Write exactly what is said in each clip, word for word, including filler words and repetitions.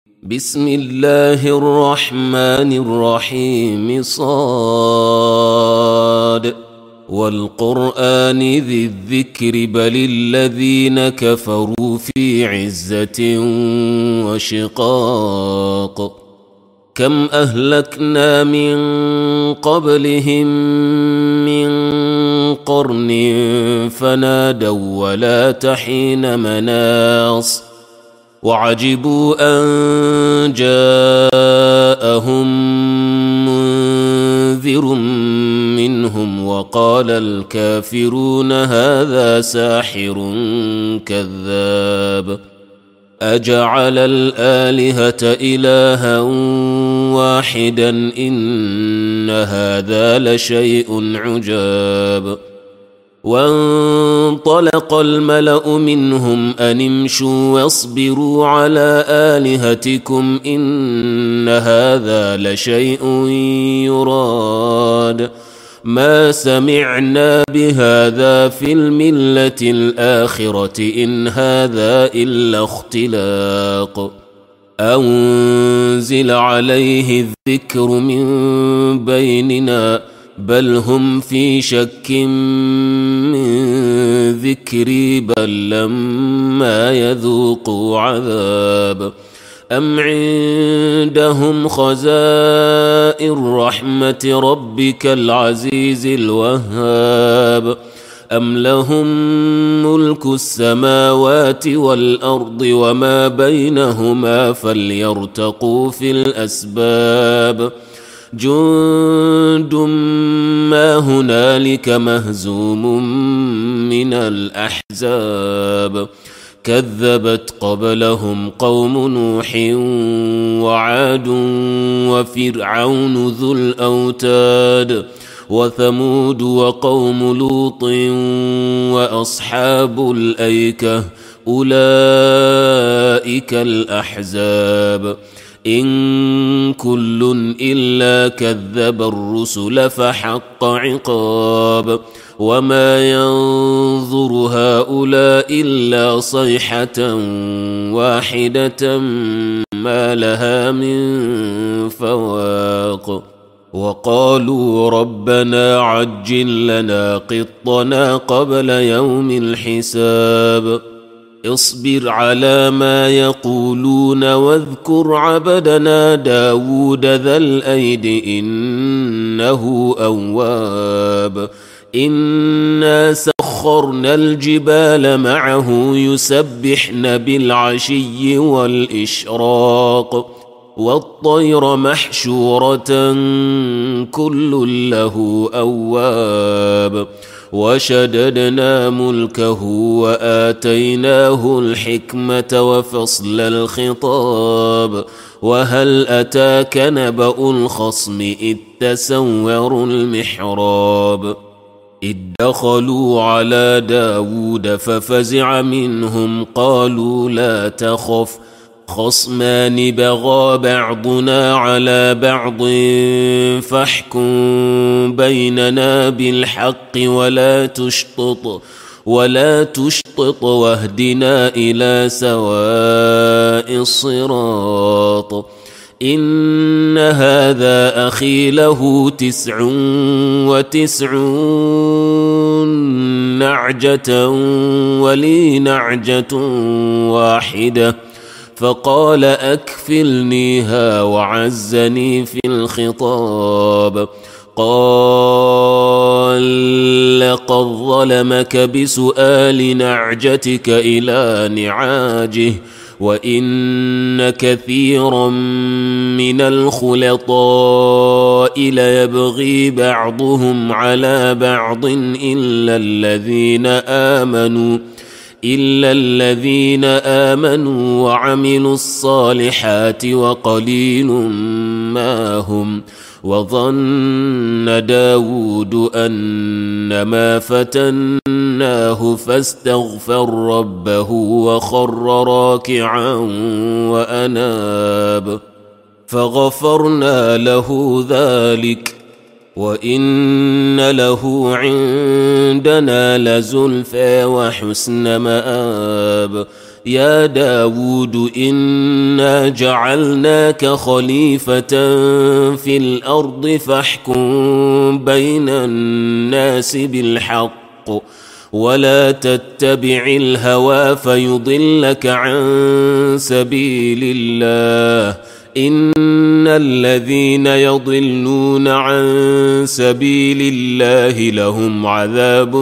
بسم الله الرحمن الرحيم صاد والقرآن ذي الذكر بل الذين كفروا في عزة وشقاق كم أهلكنا من قبلهم من قرن فنادوا ولا تحين مناص وعجبوا أن جاءهم منذر منهم وقال الكافرون هذا ساحر كذاب أجعل الآلهة إلها واحدا إن هذا لشيء عجاب وانطلق الملأ منهم أن امشوا واصبروا على آلهتكم إن هذا لشيء يراد ما سمعنا بهذا في الملة الآخرة إن هذا إلا اختلاق أنزل عليه الذكر من بيننا بل هم في شك من ذكري بل لما يذوقوا عذاب أم عندهم خزائن رحمة ربك العزيز الوهاب أم لهم ملك السماوات والأرض وما بينهما فليرتقوا في الأسباب جند ما هنالك مهزوم من الأحزاب كذبت قبلهم قوم نوح وعاد وفرعون ذو الأوتاد وثمود وقوم لوط وأصحاب الأيكة أولئك الأحزاب إن كل إلا كذب الرسل فحق عقاب وما ينظر هؤلاء إلا صيحة واحدة ما لها من فواق وقالوا ربنا عجل لنا قطنا قبل يوم الحساب اصبر على ما يقولون واذكر عبدنا داود ذا الأيد إنه أواب إنا سخرنا الجبال معه يسبحن بالعشي والإشراق والطير محشورة كل له أواب وشددنا ملكه وآتيناه الحكمة وفصل الخطاب وهل أتاك نبأ الخصم إذ تسوروا المحراب إذ دخلوا على داود ففزع منهم قالوا لا تخف خصمان بغى بعضنا على بعض فاحكم بيننا بالحق ولا تشطط ولا تشطط واهدنا إلى سواء الصراط إن هذا أخي له تسع وتسعون نعجة ولي نعجة واحدة فقال أكفلنيها وعزني في الخطاب قال لقد ظلمك بسؤال نعجتك إلى نعاجه وإن كثيرا من الخلطاء ليبغي بعضهم على بعض إلا الذين آمنوا إلا الذين آمنوا وعملوا الصالحات وقليل ما هم وظن داود أنما فتناه فاستغفر ربه وخر راكعا وأناب فغفرنا له ذلك وإن له عندنا لزلفى وحسن مآب يا داود إنا جعلناك خليفة في الأرض فاحكم بين الناس بالحق ولا تتبع الهوى فيضلك عن سبيل الله إن الذين يضلون عن سبيل الله لهم عذاب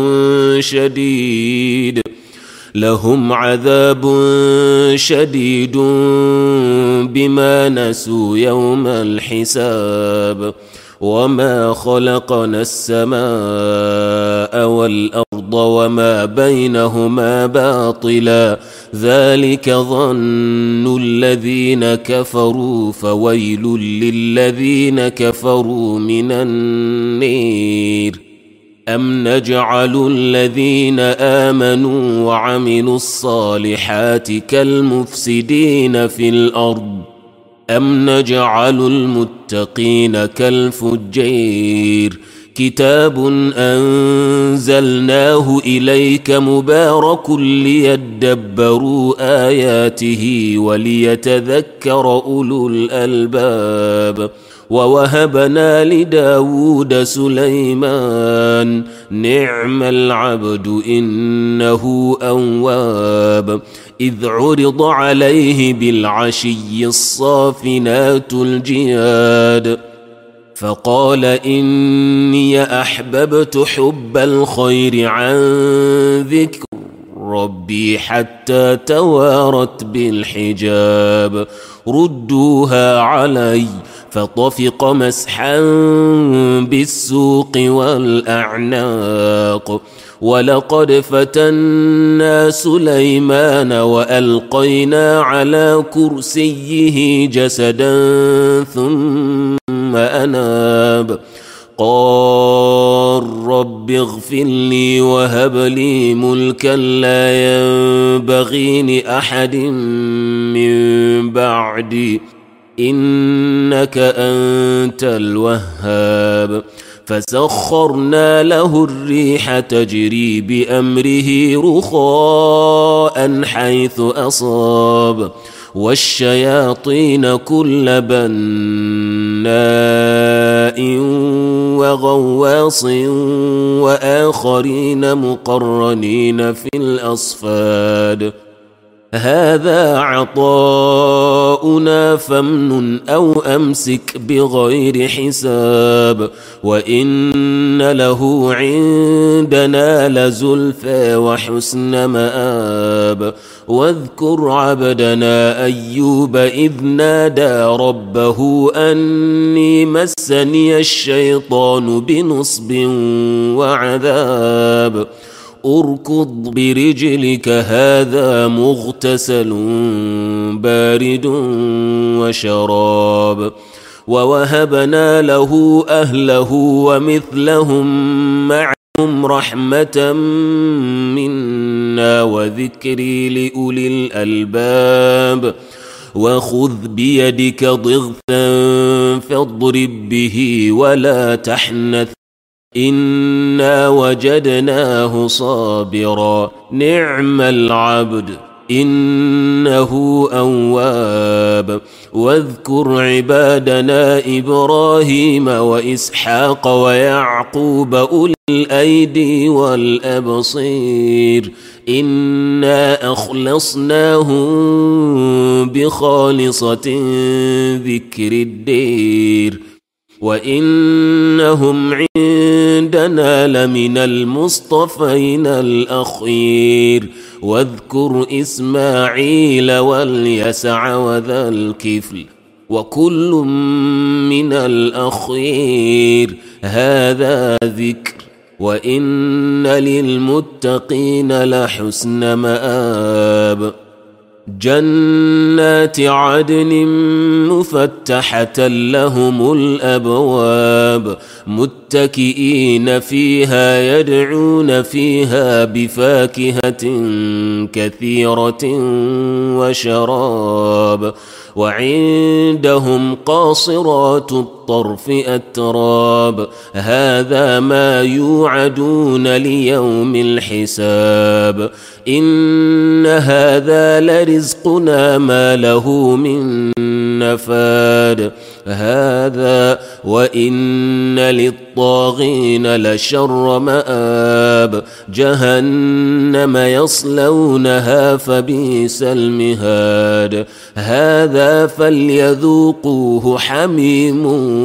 شديد لهم عذاب شديد بما نسوا يوم الحساب وما خلقنا السماء والأرض وما بينهما باطلا ذلك ظن الذين كفروا فويل للذين كفروا من النير أم نجعل الذين آمنوا وعملوا الصالحات كالمفسدين في الأرض أم نجعل المتقين كالفجير كتاب أنزلناه إليك مبارك ليدبروا آياته وليتذكر أولو الألباب ووهبنا لداود سليمان نعم العبد إنه أواب إذ عرض عليه بالعشي الصافنات الجياد فقال إني أحببت حب الخير عن ذكر ربي حتى توارت بالحجاب ردوها علي فطفق مسحا بالسوق والأعناق ولقد فتنا سليمان وألقينا على كرسيه جسدا ثم أناب قال رب اغفر لي وهب لي ملكا لا ينبغي لأحد من بعدي إنك أنت الوهاب فسخرنا له الريح تجري بأمره رخاء حيث أصاب والشياطين كل بناء وغواص وآخرين مقرنين في الأصفاد هذا عطاؤنا فامنن أو أمسك بغير حساب وإن له عندنا لزلفى وحسن مآب واذكر عبدنا أيوب إذ نادى ربه أني مسني الشيطان بنصب وعذاب اركض برجلك هذا مغتسل بارد وشراب ووهبنا له أهله ومثلهم معهم رحمة منا وذكري لأولي الألباب وخذ بيدك ضغثا فاضرب به ولا تحنث إنا وجدناه صابرا نعم العبد إنه أواب واذكر عبادنا إبراهيم وإسحاق ويعقوب أولي الأيدي والأبصير إنا أخلصناهم بخالصة ذكر الدير وإنهم عندنا لمن المصطفين الأخير واذكر إسماعيل واليسع وذا الكفل وكل من الأخير هذا ذكر وإن للمتقين لحسن مآب جنات عدن مفتحة لهم الأبواب متكئين فيها يدعون فيها بفاكهة كثيرة وشراب وعندهم قاصرات الطرف أتراب هذا ما يوعدون ليوم الحساب إن هذا لرزقنا ما له من نفاد هذا وإن للطاغين لشر مآب جهنم يصلونها فبئس المهاد هذا فليذوقوه حميم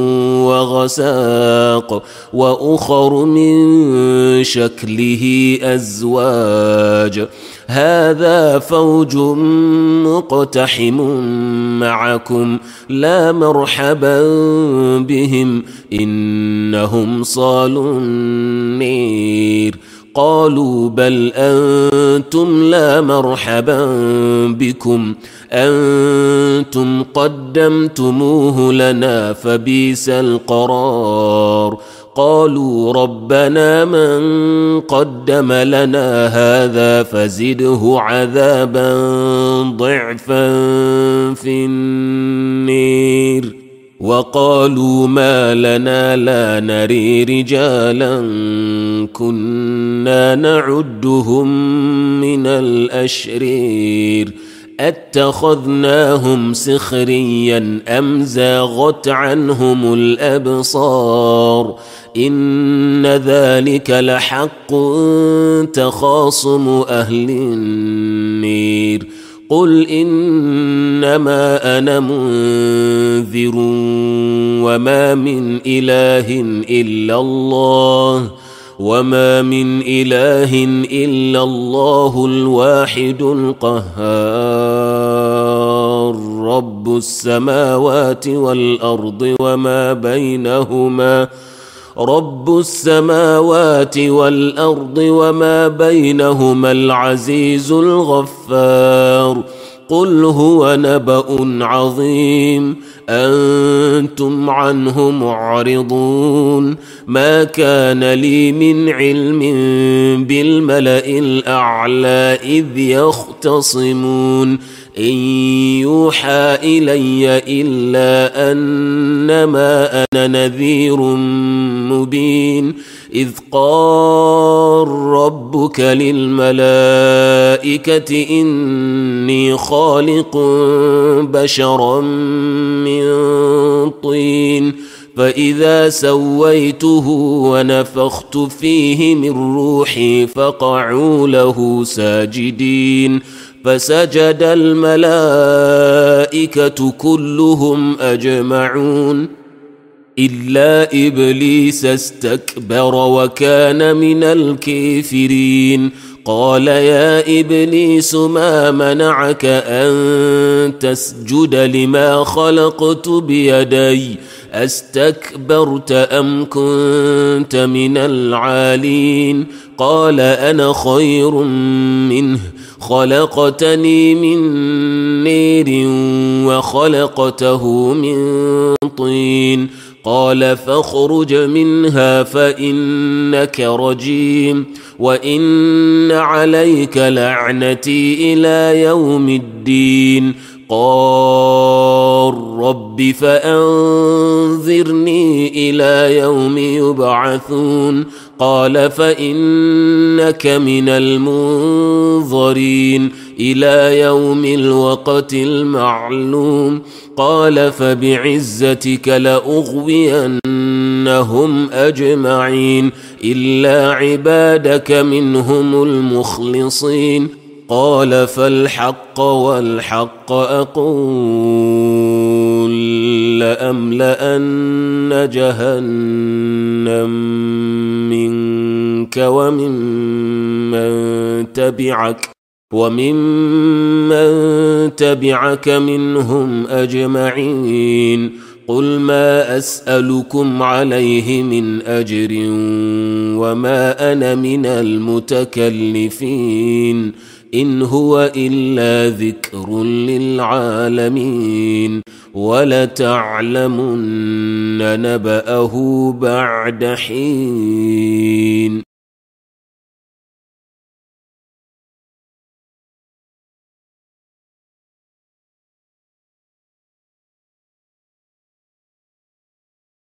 وغساق وأخر من شكله أزواج هذا فوج مقتحم معكم لا مرحبا بهم إنهم صالوا النير قالوا بل أنتم لا مرحبا بكم أنتم قدمتموه لنا فبئس القرار قالوا ربنا من قدم لنا هذا فزده عذابا ضعفا في النير وقالوا ما لنا لا نري رجالا كنا نعدهم من الأشرير أتخذناهم سخريا أم زاغت عنهم الأبصار إن ذلك لحق تخاصم أهل النير قل إنما أنا منذر وما من إله إلا الله وما من إله إلا الله الواحد القهار رب السماوات والأرض وما بينهما رب السماوات والأرض وما بينهما العزيز الغفار قل هو نبأ عظيم أنتم عنه معرضون ما كان لي من علم بالملأ الأعلى إذ يختصمون إن يوحى إلي إلا أنما أنا نذير مبين إذ قال ربك للملائكة إني خالق بشرا من طين فإذا سويته ونفخت فيه من روحي فقعوا له ساجدين فسجد الملائكة كلهم أجمعون إلا إبليس استكبر وكان من الكافرين قال يا إبليس ما منعك أن تسجد لما خلقت بيدي أستكبرت أم كنت من العالين قال أنا خير منه خلقتني من نير وخلقته من طين قال فاخرج منها فإنك رجيم وإن عليك لعنتي إلى يوم الدين قال رب فأنظرني إلى يوم يبعثون قال فإنك من المنظرين إلى يوم الوقت المعلوم قال فبعزتك لأغوينهم أجمعين إلا عبادك منهم المخلصين قال فالحق والحق أقول لأملأن جهنم منك وممن تبعك وممن تبعك منهم أجمعين قل ما أسألكم عليه من أجر وما أنا من المتكلفين إن هو إلا ذكر للعالمين ولتعلمن نبأه بعد حين.